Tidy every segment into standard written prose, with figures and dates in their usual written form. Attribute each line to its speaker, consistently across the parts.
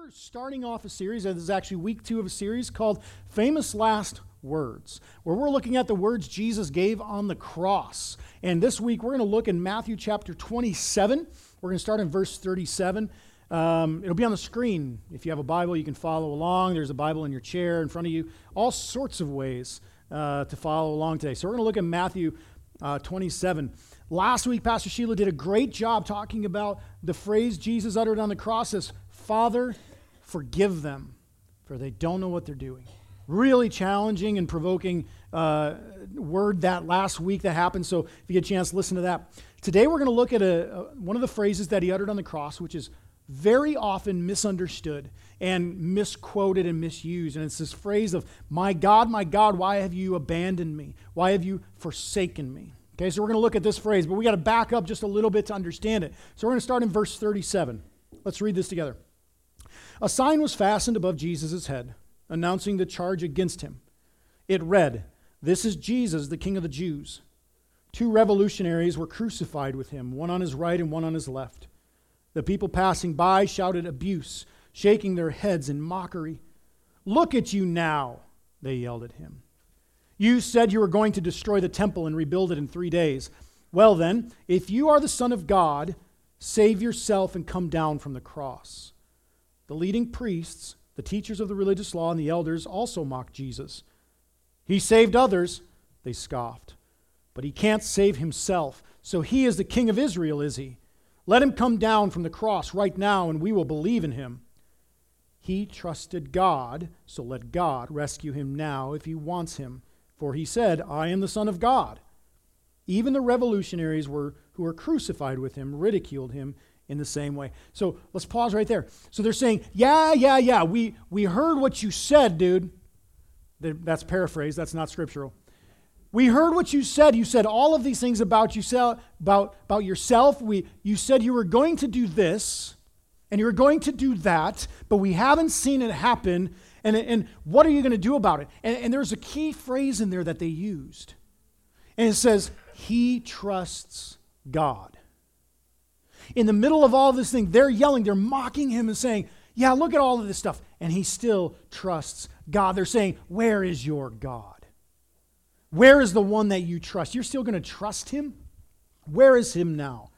Speaker 1: we're starting off a series, and this is actually week 2 of a series called Famous Last Words, where we're looking at the words Jesus gave on the cross. And this week we're going to look in Matthew chapter 27. We're going to start in verse 37. It'll be on the screen. If you have a Bible, you can follow along. There's a Bible in your chair in front of you. All sorts of ways to follow along today. So we're going to look at Matthew 27. Last week, Pastor Sheila did a great job talking about the phrase Jesus uttered on the cross as, "Father, forgive them, for they don't know what they're doing." Really challenging and provoking word that last week that happened. So if you get a chance, listen to that. Today we're going to look at one of the phrases that he uttered on the cross, which is very often misunderstood and misquoted and misused. And it's this phrase of, my God, why have you abandoned me? Why have you forsaken me?" Okay, so we're going to look at this phrase, but we got to back up just a little bit to understand it. So we're going to start in verse 37. Let's read this together. "A sign was fastened above Jesus' head, announcing the charge against him. It read, 'This is Jesus, the King of the Jews.' 2 revolutionaries were crucified with him, one on his right and one on his left. The people passing by shouted abuse, shaking their heads in mockery. 'Look at you now,' they yelled at him. 'You said you were going to destroy the temple and rebuild it in 3 days. Well then, if you are the Son of God, save yourself and come down from the cross.' The leading priests, the teachers of the religious law, and the elders also mocked Jesus. 'He saved others,' they scoffed, 'but he can't save himself. So he is the King of Israel, is he? Let him come down from the cross right now and we will believe in him. He trusted God, so let God rescue him now if he wants him. For he said, I am the Son of God.' Even the revolutionaries who were crucified with him ridiculed him in the same way." So let's pause right there. So they're saying, yeah, we heard what you said, dude. That's paraphrased, that's not scriptural. "We heard what you said. You said all of these things about yourself, about yourself. You said you were going to do this, and you were going to do that, but we haven't seen it happen. And what are you going to do about it?" And there's a key phrase in there that they used. And it says, "He trusts God." In the middle of all this thing, they're yelling, they're mocking him and saying, yeah, look at all of this stuff. And he still trusts God. They're saying, where is your God? Where is the one that you trust? You're still going to trust him? Where is him now?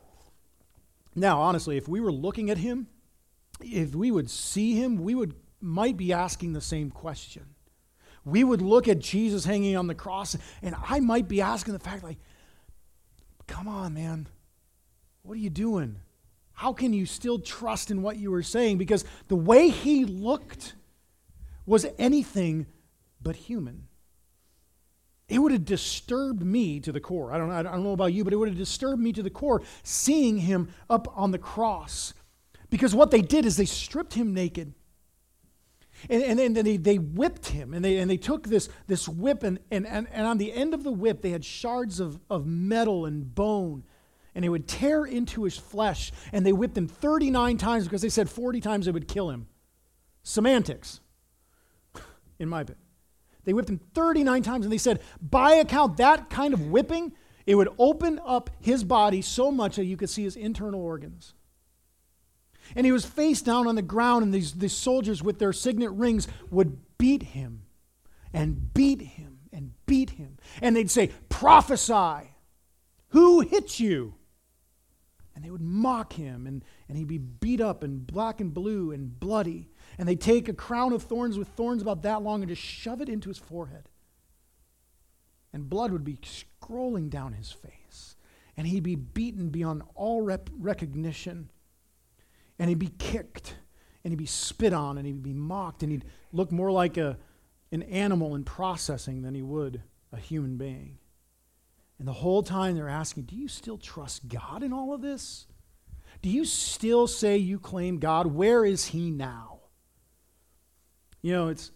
Speaker 1: Now, honestly, if we were looking at him, if we would see him, we might be asking the same question. We would look at Jesus hanging on the cross, and I might be asking the fact, like, come on, man. What are you doing? How can you still trust in what you were saying? Because the way he looked was anything but human. It would have disturbed me to the core. I don't know about you, but it would have disturbed me to the core seeing him up on the cross. Because what they did is they stripped him naked. And they whipped him. And they took this whip, and on the end of the whip, they had shards of metal and bone. And they would tear into his flesh. And they whipped him 39 times because they said 40 times they would kill him. Semantics, in my opinion. They whipped him 39 times, and they said, by account, that kind of whipping, it would open up his body so much that you could see his internal organs. And he was face down on the ground, and these soldiers with their signet rings would beat him and beat him and beat him. And they'd say, prophesy. Who hit you? And they would mock him, and he'd be beat up and black and blue and bloody. And they'd take a crown of thorns with thorns about that long and just shove it into his forehead. And blood would be scrolling down his face. And he'd be beaten beyond all recognition. And he'd be kicked, and he'd be spit on, and he'd be mocked, and he'd look more like an animal in processing than he would a human being. And the whole time they're asking, do you still trust God in all of this? Do you still say you claim God? Where is he now? You know, it's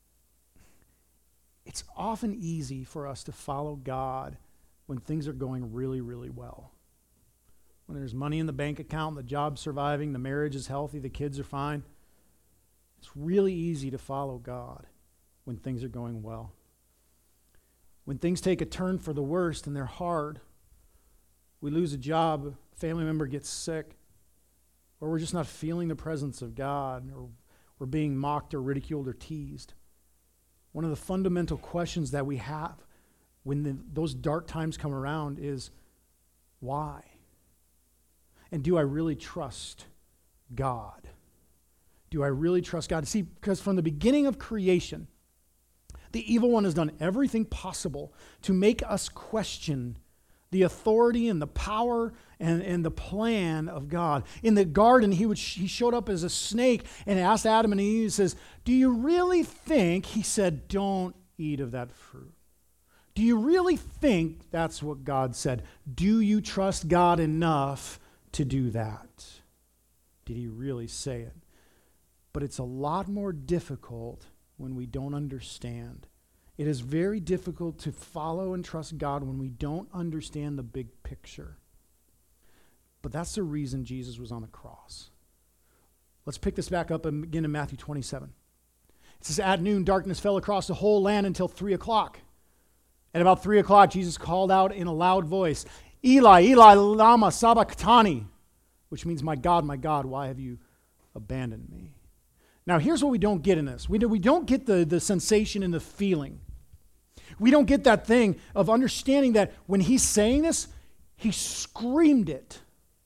Speaker 1: often easy for us to follow God when things are going really, really well. When there's money in the bank account, the job's surviving, the marriage is healthy, the kids are fine. It's really easy to follow God when things are going well. When things take a turn for the worst and they're hard, we lose a job, a family member gets sick, or we're just not feeling the presence of God, or we're being mocked or ridiculed or teased. One of the fundamental questions that we have when those dark times come around is, why? And do I really trust God? Do I really trust God? See, because from the beginning of creation, the evil one has done everything possible to make us question the authority and the power and the plan of God. In the garden, he showed up as a snake and asked Adam and Eve, he says, do you really think, he said, don't eat of that fruit? Do you really think that's what God said? Do you trust God enough to do that? Did he really say it? But it's a lot more difficult when we don't understand. It is very difficult to follow and trust God when we don't understand the big picture. But that's the reason Jesus was on the cross. Let's pick this back up again in Matthew 27. It says, at noon, darkness fell across the whole land until 3 o'clock. At about 3 o'clock, Jesus called out in a loud voice, Eli, Eli, lama sabachthani, which means, my God, why have you abandoned me? Now, here's what we don't get in this. We don't get the sensation and the feeling. We don't get that thing of understanding that when he's saying this, he screamed it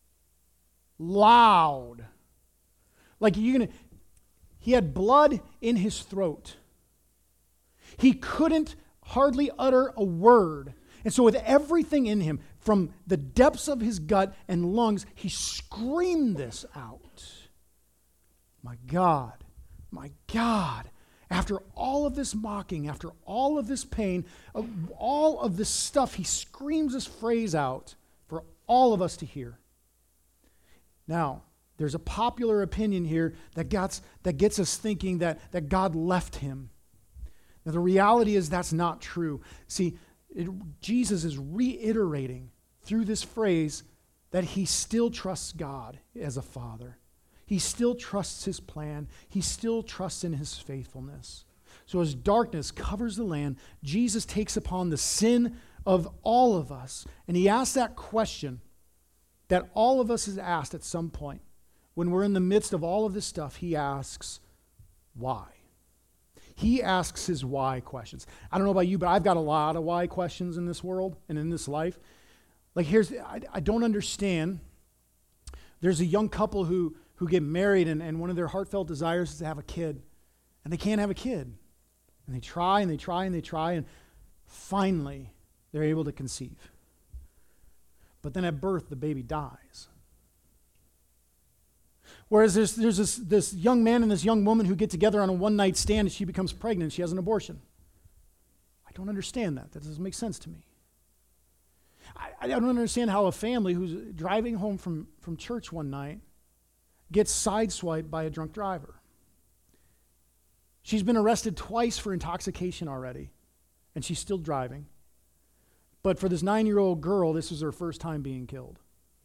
Speaker 1: loud. Like he had blood in his throat. He couldn't hardly utter a word. And so with everything in him, from the depths of his gut and lungs, he screamed this out. My God, after all of this mocking, after all of this pain, all of this stuff, he screams this phrase out for all of us to hear. Now, there's a popular opinion here that gets us thinking that God left him. Now, the reality is that's not true. See, Jesus is reiterating through this phrase that he still trusts God as a father. He still trusts his plan. He still trusts in his faithfulness. So as darkness covers the land, Jesus takes upon the sin of all of us. And he asks that question that all of us has asked at some point. When we're in the midst of all of this stuff, he asks, why? He asks his why questions. I don't know about you, but I've got a lot of why questions in this world and in this life. Like I don't understand. There's a young couple who get married and one of their heartfelt desires is to have a kid. And they can't have a kid. And they try and they try and they try and finally they're able to conceive. But then at birth the baby dies. Whereas there's this young man and this young woman who get together on a one-night stand and she becomes pregnant, she has an abortion. I don't understand that. That doesn't make sense to me. I don't understand how a family who's driving home from church one night gets sideswiped by a drunk driver. She's been arrested twice for intoxication already, and she's still driving. But for this 9-year-old girl, this was her first time being killed.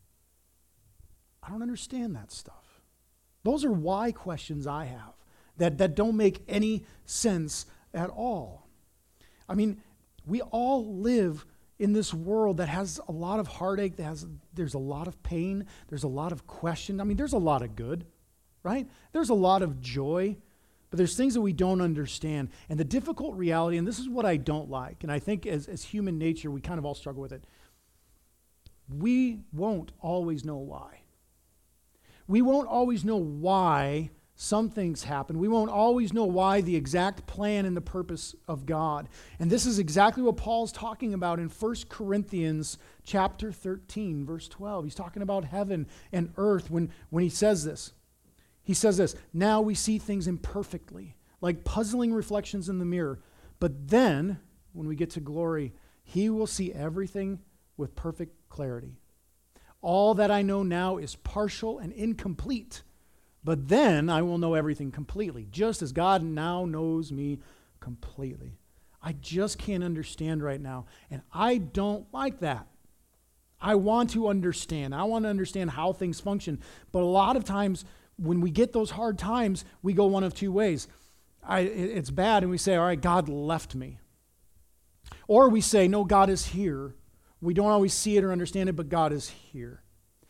Speaker 1: I don't understand that stuff. Those are why questions I have that don't make any sense at all. I mean, we all live in this world that has a lot of heartache, there's a lot of pain, there's a lot of question. I mean, there's a lot of good, right? There's a lot of joy, but there's things that we don't understand. And the difficult reality, and this is what I don't like, and I think as human nature, we kind of all struggle with it. We won't always know why. We won't always know why some things happen. We won't always know why the exact plan and the purpose of God. And this is exactly what Paul's talking about in 1 Corinthians chapter 13, verse 12. He's talking about heaven and earth when he says this. He says this, now we see things imperfectly, like puzzling reflections in the mirror. But then, when we get to glory, he will see everything with perfect clarity. All that I know now is partial and incomplete. But then I will know everything completely, just as God now knows me completely. I just can't understand right now, and I don't like that. I want to understand. I want to understand how things function. But a lot of times, when we get those hard times, we go one of two ways. It's bad, and we say, all right, God left me. Or we say, no, God is here. We don't always see it or understand it, but God is here.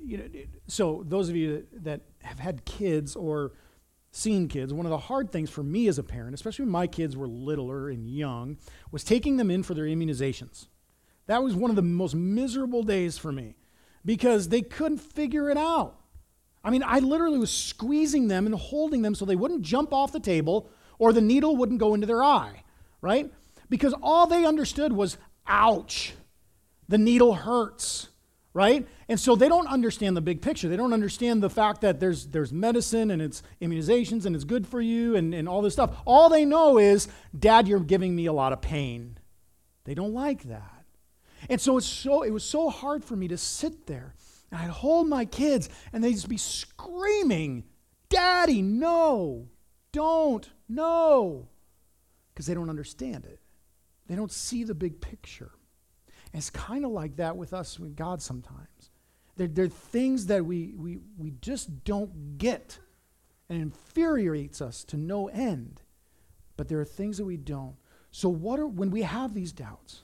Speaker 1: so those of you that have had kids or seen kids, one of the hard things for me as a parent, especially when my kids were littler and young, was taking them in for their immunizations. That was one of the most miserable days for me because they couldn't figure it out. I mean, I literally was squeezing them and holding them so they wouldn't jump off the table or the needle wouldn't go into their eye, right? Because all they understood was, ouch, the needle hurts, right? And so they don't understand the big picture. They don't understand the fact that there's medicine and it's immunizations and it's good for you and all this stuff. All they know is, Dad, you're giving me a lot of pain. They don't like that. And so it was so hard for me to sit there and I'd hold my kids and they'd just be screaming, Daddy, no, don't, no, because they don't understand it. They don't see the big picture. And it's kind of like that with us, with God sometimes. There are things that we just don't get, and it infuriates us to no end. But there are things that we don't. So when we have these doubts,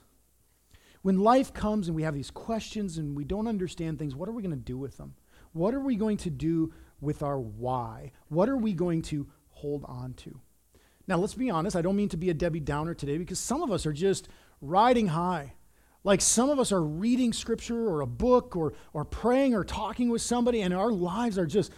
Speaker 1: when life comes and we have these questions and we don't understand things, what are we going to do with them? What are we going to do with our why? What are we going to hold on to? Now, let's be honest. I don't mean to be a Debbie Downer today because some of us are just riding high. Like some of us are reading scripture or a book or praying or talking with somebody and our lives are just,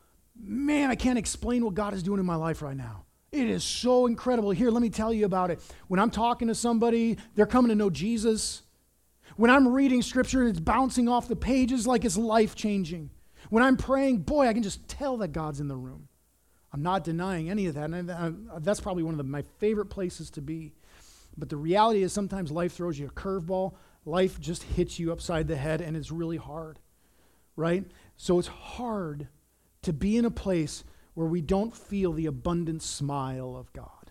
Speaker 1: man, I can't explain what God is doing in my life right now. It is so incredible. Here, let me tell you about it. When I'm talking to somebody, they're coming to know Jesus. When I'm reading scripture, it's bouncing off the pages like it's life-changing. When I'm praying, boy, I can just tell that God's in the room. I'm not denying any of that. And that's probably one of my favorite places to be. But the reality is sometimes life throws you a curveball. Life just hits you upside the head, and it's really hard, right? So it's hard to be in a place where we don't feel the abundant smile of God.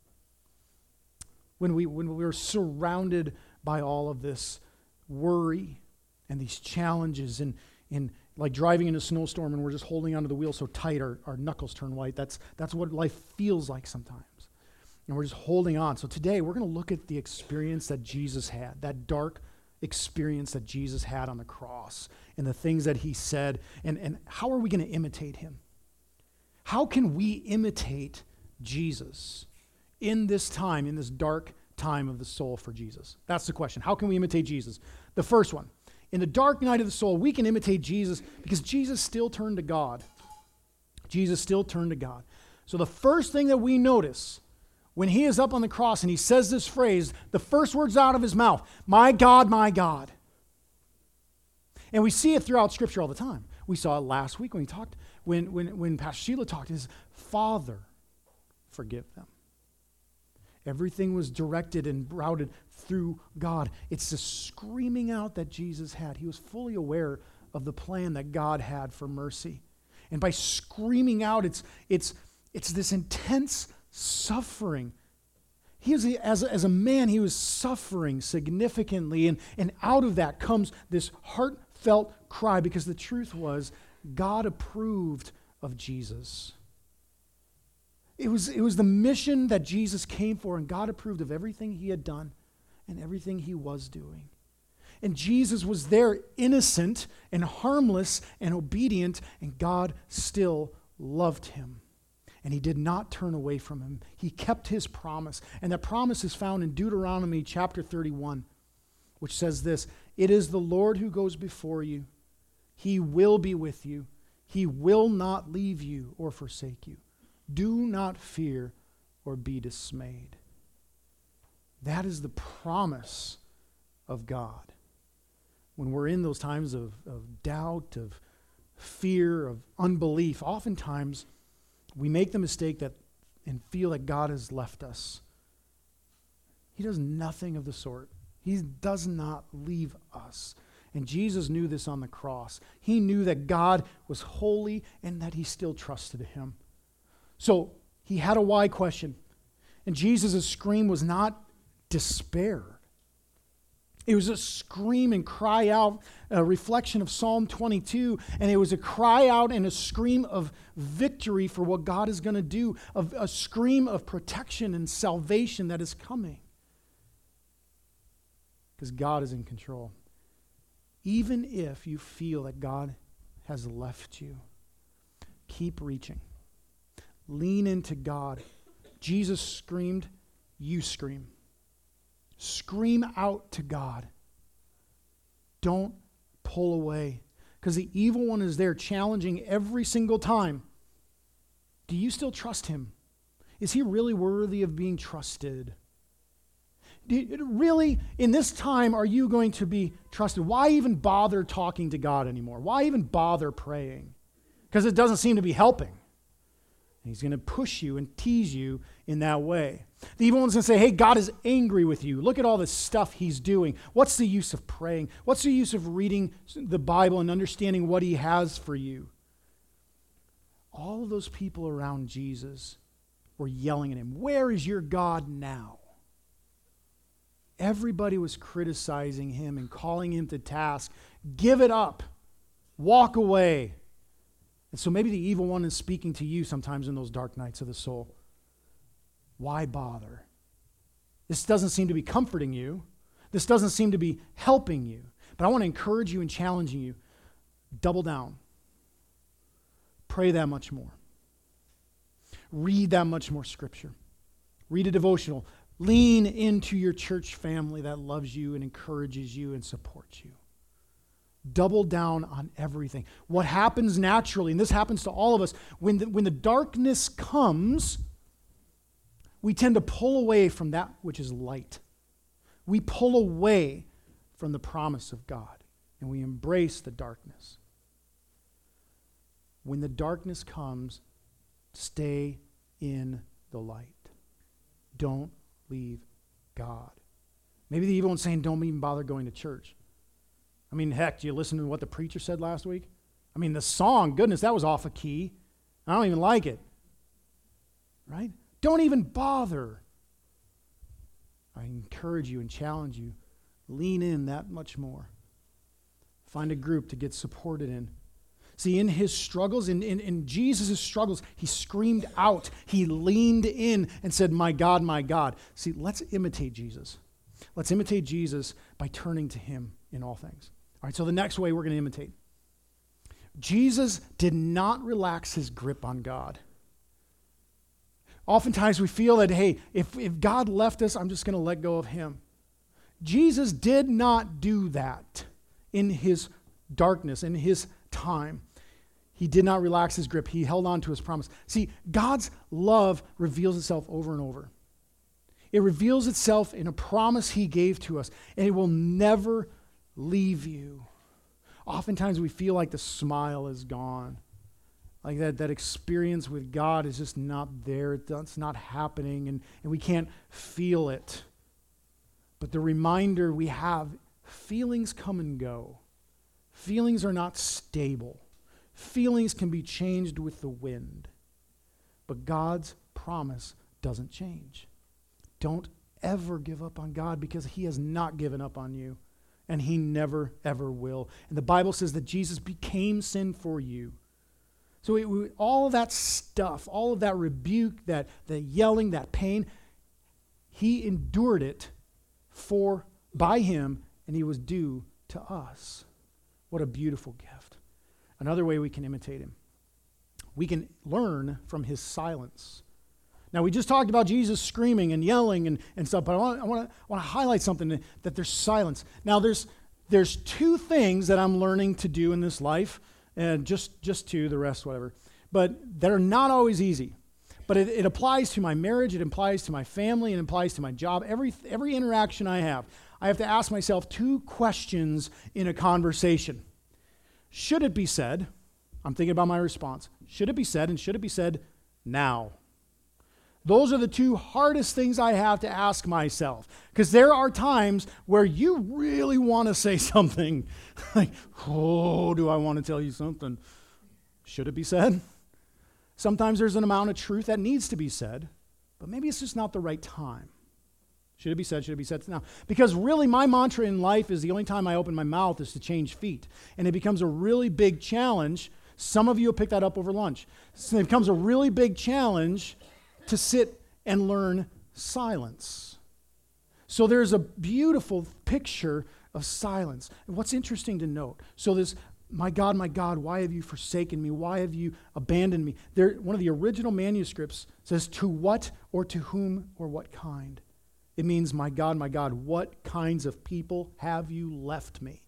Speaker 1: When we're surrounded by all of this worry and these challenges and like driving in a snowstorm and we're just holding onto the wheel so tight our knuckles turn white. That's what life feels like sometimes. And we're just holding on. So today we're going to look at the experience that Jesus had, that dark experience that Jesus had on the cross and the things that he said and how are we going to imitate him? How can we imitate Jesus in this time, in this dark time of the soul for Jesus? That's the question. How can we imitate Jesus? The first one, in the dark night of the soul, we can imitate Jesus because Jesus still turned to God. Jesus still turned to God. So the first thing that we notice when he is up on the cross and he says this phrase, the first words out of his mouth, my God, my God. And we see it throughout Scripture all the time. We saw it last week when we talked, when Pastor Sheila talked, his Father, forgive them. Everything was directed and routed through God. It's the screaming out that Jesus had. He was fully aware of the plan that God had for mercy. And by screaming out, it's this intense suffering. He was, as a man, he was suffering significantly, and out of that comes this heartfelt cry because the truth was God approved of Jesus. It was the mission that Jesus came for, and God approved of everything he had done and everything he was doing. And Jesus was there innocent and harmless and obedient, and God still loved him. And he did not turn away from him. He kept his promise. And that promise is found in Deuteronomy chapter 31, which says this, it is the Lord who goes before you. He will be with you. He will not leave you or forsake you. Do not fear or be dismayed. That is the promise of God. When we're in those times of doubt, of fear, of unbelief, oftentimes we make the mistake and feel that God has left us. He does nothing of the sort. He does not leave us. And Jesus knew this on the cross. He knew that God was holy and that he still trusted him. So he had a why question. And Jesus' scream was not despair. It was a scream and cry out, a reflection of Psalm 22, and it was a cry out and a scream of victory for what God is going to do, of a scream of protection and salvation that is coming. Because God is in control. Even if you feel that God has left you. Keep reaching. Lean into God. Jesus screamed, you scream. Scream out to God. Don't pull away, because the evil one is there challenging every single time. Do you still trust him? Is he really worthy of being trusted? Really, in this time, are you going to be trusted? Why even bother talking to God anymore? Why even bother praying? Because it doesn't seem to be helping. He's going to push you and tease you in that way. The evil one's going to say, hey, God is angry with you. Look at all this stuff he's doing. What's the use of praying? What's the use of reading the Bible and understanding what he has for you? All of those people around Jesus were yelling at him, where is your God now? Everybody was criticizing him and calling him to task. Give it up. Walk away. And so maybe the evil one is speaking to you sometimes in those dark nights of the soul. Why bother? This doesn't seem to be comforting you. This doesn't seem to be helping you. But I want to encourage you and challenge you. Double down. Pray that much more. Read that much more scripture. Read a devotional. Lean into your church family that loves you and encourages you and supports you. Double down on everything. What happens naturally, and this happens to all of us, when the darkness comes, we tend to pull away from that which is light. We pull away from the promise of God, and we embrace the darkness. When the darkness comes, stay in the light. Don't leave God. Maybe the evil one's saying, don't even bother going to church. I mean, heck, do you listen to what the preacher said last week? I mean, the song, goodness, that was off a key. I don't even like it. Right? Don't even bother. I encourage you and challenge you. Lean in that much more. Find a group to get supported in. See, in his struggles, in Jesus' struggles, he screamed out. He leaned in and said, my God, my God. See, let's imitate Jesus. Let's imitate Jesus by turning to him in all things. All right, so the next way we're going to imitate. Jesus did not relax his grip on God. Oftentimes we feel that, hey, if God left us, I'm just going to let go of him. Jesus did not do that in his darkness, in his time. He did not relax his grip. He held on to his promise. See, God's love reveals itself over and over. It reveals itself in a promise he gave to us, and it will never leave you. Oftentimes we feel like the smile is gone. Like that experience with God is just not there. It's not happening, and we can't feel it. But the reminder we have, feelings come and go. Feelings are not stable. Feelings can be changed with the wind. But God's promise doesn't change. Don't ever give up on God, because he has not given up on you, and he never, ever will. And the Bible says that Jesus became sin for you. So all of that stuff, all of that rebuke, that yelling, that pain, he endured it by him, and he was due to us. What a beautiful gift. Another way we can imitate him. We can learn from his silence. Now, we just talked about Jesus screaming and yelling and stuff, but I want to highlight something, that there's silence. Now, there's two things that I'm learning to do in this life, and just two, the rest, whatever, but that are not always easy. But it applies to my marriage, it applies to my family, it applies to my job. Every interaction I have to ask myself two questions in a conversation. Should it be said? I'm thinking about my response. Should it be said, and should it be said now? Those are the two hardest things I have to ask myself, because there are times where you really want to say something. Like, oh, do I want to tell you something? Should it be said? Sometimes there's an amount of truth that needs to be said, but maybe it's just not the right time. Should it be said? Should it be said now? Because really my mantra in life is the only time I open my mouth is to change feet. And it becomes a really big challenge. Some of you will pick that up over lunch. So it becomes a really big challenge to sit and learn silence. So there's a beautiful picture of silence. And what's interesting to note, so this my God, why have you forsaken me? Why have you abandoned me? One of the original manuscripts says, to what or to whom or what kind? It means, my God, what kinds of people have you left me?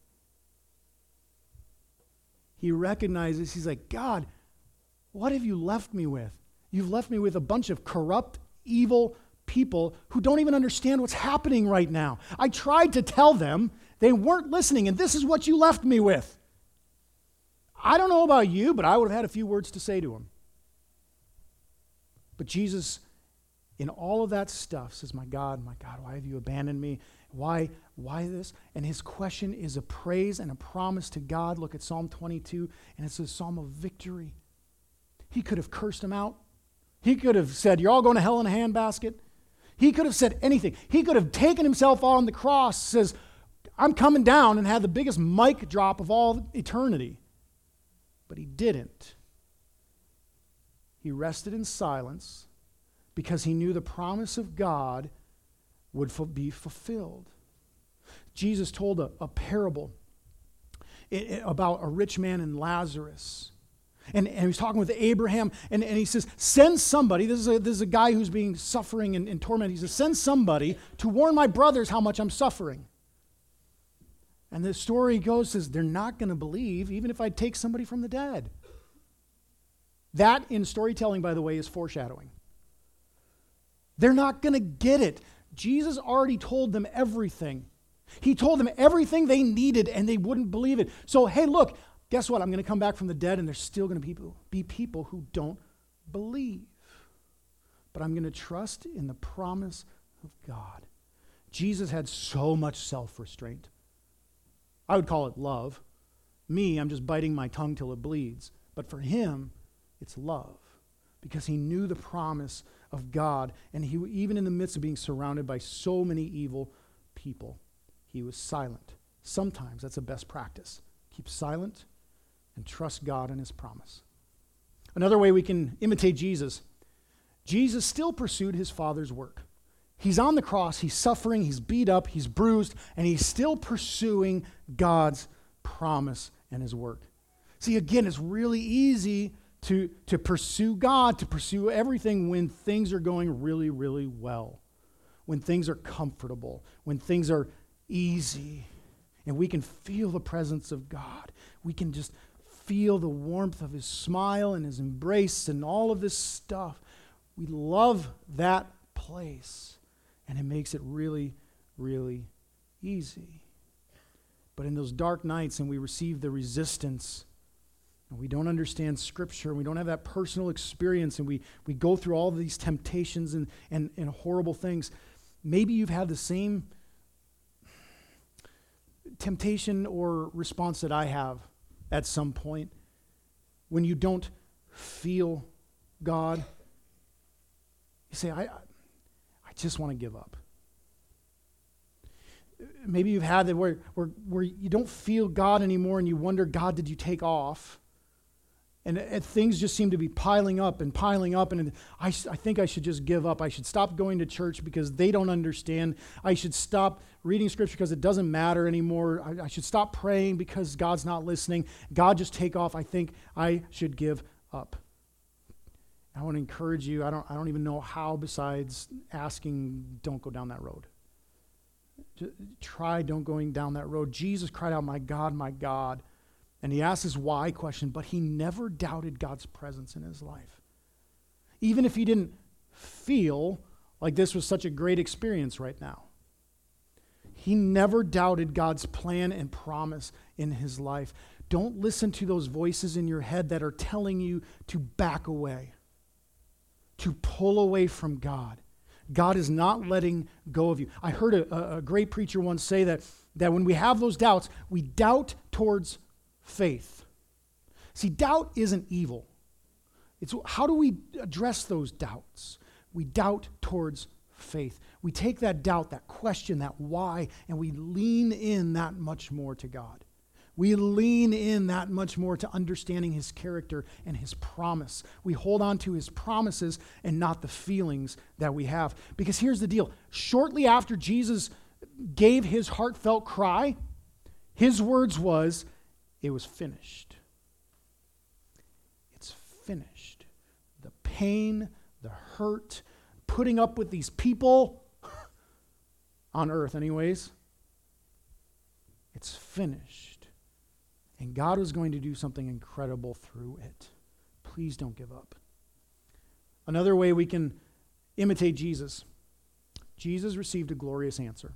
Speaker 1: He recognizes, he's like, God, what have you left me with? You've left me with a bunch of corrupt, evil people who don't even understand what's happening right now. I tried to tell them, they weren't listening, and this is what you left me with. I don't know about you, but I would have had a few words to say to him. But Jesus, in all of that stuff, says, my God, why have you abandoned me? Why this? And his question is a praise and a promise to God. Look at Psalm 22, and it's a psalm of victory. He could have cursed him out. He could have said, you're all going to hell in a handbasket. He could have said anything. He could have taken himself on the cross, says, I'm coming down, and had the biggest mic drop of all eternity. But he didn't. He rested in silence because he knew the promise of God would be fulfilled. Jesus told a parable about a rich man and Lazarus. And he was talking with Abraham, and he says, send somebody, this is a guy who's being suffering and tormented. He says, send somebody to warn my brothers how much I'm suffering. And the story goes, says, they're not going to believe, even if I take somebody from the dead. That, in storytelling, by the way, is foreshadowing. They're not going to get it. Jesus already told them everything. He told them everything they needed, and they wouldn't believe it. So, hey, look, guess what? I'm going to come back from the dead, and there's still going to be people who don't believe. But I'm going to trust in the promise of God. Jesus had so much self-restraint. I would call it love. Me, I'm just biting my tongue till it bleeds. But for him, it's love. Because he knew the promise of God. And he, even in the midst of being surrounded by so many evil people, he was silent. Sometimes that's the best practice. Keep silent and trust God and his promise. Another way we can imitate Jesus. Jesus still pursued his Father's work. He's on the cross, he's suffering, he's beat up, he's bruised, and he's still pursuing God's promise and his work. See, again, it's really easy to pursue God, to pursue everything when things are going really, really well, when things are comfortable, when things are easy, and we can feel the presence of God. We can just feel the warmth of his smile and his embrace and all of this stuff. We love that place. And it makes it really, really easy. But in those dark nights, and we receive the resistance, and we don't understand Scripture, and we don't have that personal experience, and we go through all of these temptations and horrible things, maybe you've had the same temptation or response that I have at some point. When you don't feel God, you say, I just want to give up. Maybe you've had that where you don't feel God anymore and you wonder, God, did you take off? And things just seem to be piling up, and I think I should just give up. I should stop going to church because they don't understand. I should stop reading Scripture because it doesn't matter anymore. I should stop praying because God's not listening. God, just take off. I think I should give up. I want to encourage you. I don't even know how besides asking, don't go down that road. Don't going down that road. Jesus cried out, my God. And he asked his why question, but he never doubted God's presence in his life. Even if he didn't feel like this was such a great experience right now. He never doubted God's plan and promise in his life. Don't listen to those voices in your head that are telling you to back away, to pull away from God. God is not letting go of you. I heard a great preacher once say that when we have those doubts, we doubt towards faith. See, doubt isn't evil. It's how do we address those doubts? We doubt towards faith. We take that doubt, that question, that why, and we lean in that much more to God. We lean in that much more to understanding his character and his promise. We hold on to his promises and not the feelings that we have. Because here's the deal. Shortly after Jesus gave his heartfelt cry, his words was, It was finished. It's finished. The pain, the hurt, putting up with these people on earth anyways, it's finished. And God was going to do something incredible through it. Please don't give up. Another way we can imitate Jesus. Jesus received a glorious answer.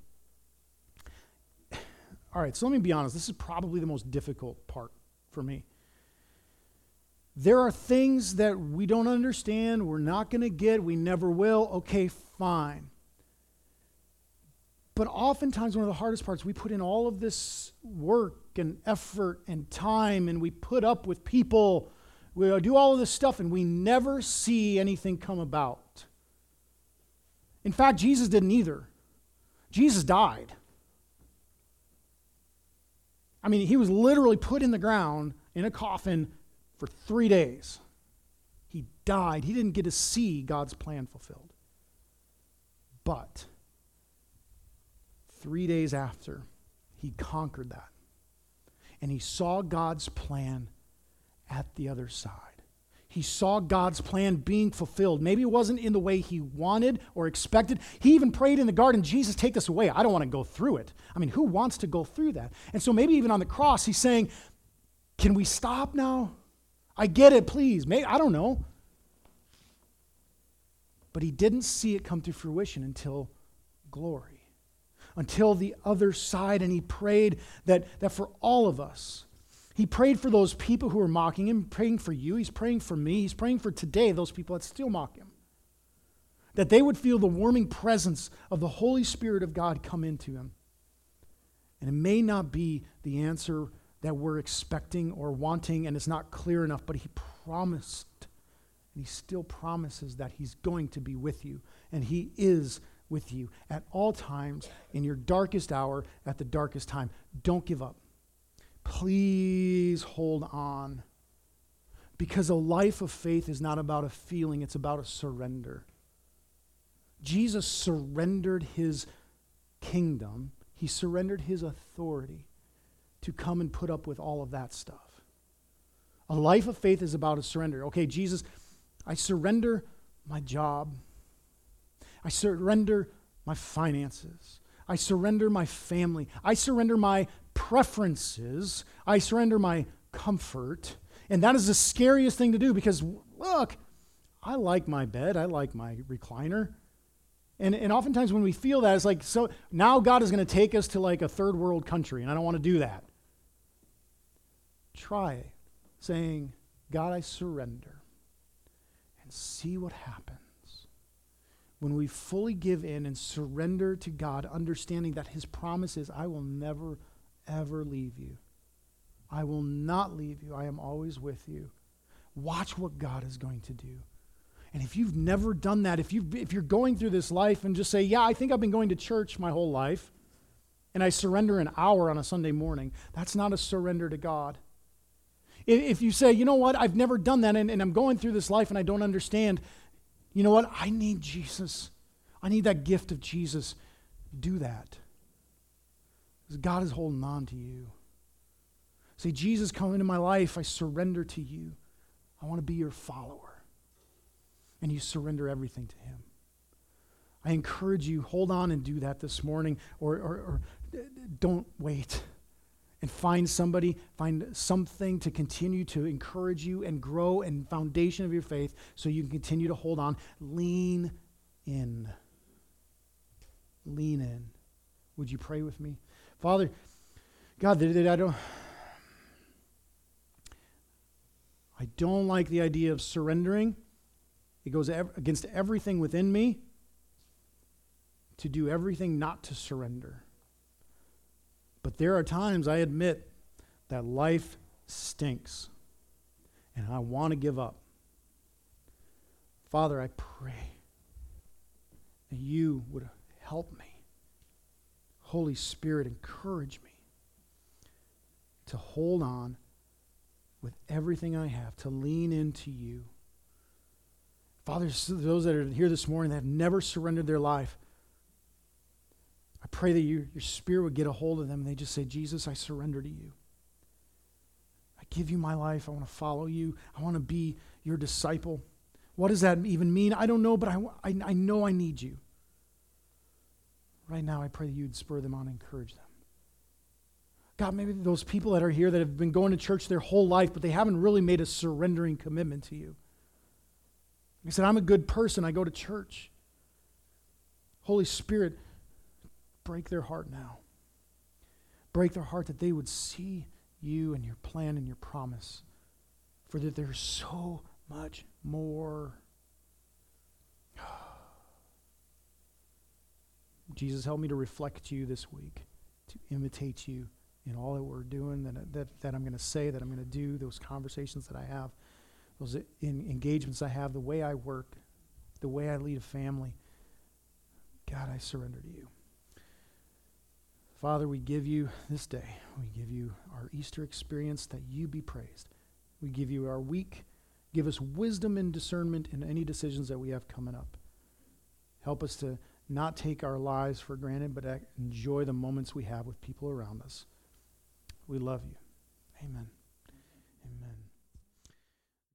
Speaker 1: All right, so let me be honest. This is probably the most difficult part for me. There are things that we don't understand, we're not going to get, we never will. Okay, fine. But oftentimes one of the hardest parts, we put in all of this work and effort and time, and we put up with people. We do all of this stuff, and we never see anything come about. In fact, Jesus didn't either. Jesus died. I mean, he was literally put in the ground in a coffin for 3 days. He died. He didn't get to see God's plan fulfilled. But 3 days after, he conquered that. And he saw God's plan at the other side. He saw God's plan being fulfilled. Maybe it wasn't in the way he wanted or expected. He even prayed in the garden, Jesus, take this away. I don't want to go through it. I mean, who wants to go through that? And so maybe even on the cross, he's saying, can we stop now? I get it, please. Maybe, I don't know. But he didn't see it come to fruition until glory, until the other side. And he prayed that for all of us, he prayed for those people who were mocking him, praying for you. He's praying for me. He's praying for today, those people that still mock him. That they would feel the warming presence of the Holy Spirit of God come into him. And it may not be the answer that we're expecting or wanting, and it's not clear enough, but he promised, and he still promises that he's going to be with you, and he is with you at all times, in your darkest hour, at the darkest time. Don't give up. Please hold on, because a life of faith is not about a feeling, it's about a surrender. Jesus surrendered his kingdom, he surrendered his authority to come and put up with all of that stuff. A life of faith is about a surrender. Okay, Jesus, I surrender my job. I surrender my finances. I surrender my family. I surrender my preferences. I surrender my comfort. And that is the scariest thing to do because, look, I like my bed. I like my recliner. And oftentimes when we feel that, it's like, so now God is going to take us to like a third world country, and I don't want to do that. Try saying, God, I surrender, and see what happens. When we fully give in and surrender to God, understanding that his promise is, I will never, ever leave you. I will not leave you. I am always with you. Watch what God is going to do. And if you've never done that, if you're going through this life and just say, yeah, I think I've been going to church my whole life, and I surrender an hour on a Sunday morning, that's not a surrender to God. If you say, you know what, I've never done that, and I'm going through this life and I don't understand, you know what, I need Jesus. I need that gift of Jesus. Do that. Because God is holding on to you. Say, Jesus, come into my life. I surrender to you. I want to be your follower. And you surrender everything to him. I encourage you, hold on and do that this morning, or don't wait. And find something to continue to encourage you and grow and foundation of your faith so you can continue to hold on. Lean in. Lean in. Would you pray with me? Father, God, I don't like the idea of surrendering. It goes against everything within me to do everything not to surrender. But there are times, I admit, that life stinks, and I want to give up. Father, I pray that you would help me. Holy Spirit, encourage me to hold on with everything I have, to lean into you. Father, those that are here this morning that have never surrendered their life, I pray that your Spirit would get a hold of them and they just say, Jesus, I surrender to you. give you my life. I want to follow you. I want to be your disciple. What does that even mean? I don't know, but I know I need you. Right now, I pray that you'd spur them on and encourage them. God, maybe those people that are here that have been going to church their whole life, but they haven't really made a surrendering commitment to you. They said, I'm a good person. I go to church. Holy Spirit, break their heart now. Break their heart that they would see you and your plan and your promise, for that there's so much more. Jesus, help me to reflect you this week, to imitate you in all that we're doing, that I'm going to say, that I'm going to do, those conversations that I have, those engagements I have, the way I work, the way I lead a family. God, I surrender to you. Father, we give you this day. We give you our Easter experience, that you be praised. We give you our week. Give us wisdom and discernment in any decisions that we have coming up. Help us to not take our lives for granted, but enjoy the moments we have with people around us. We love you. Amen.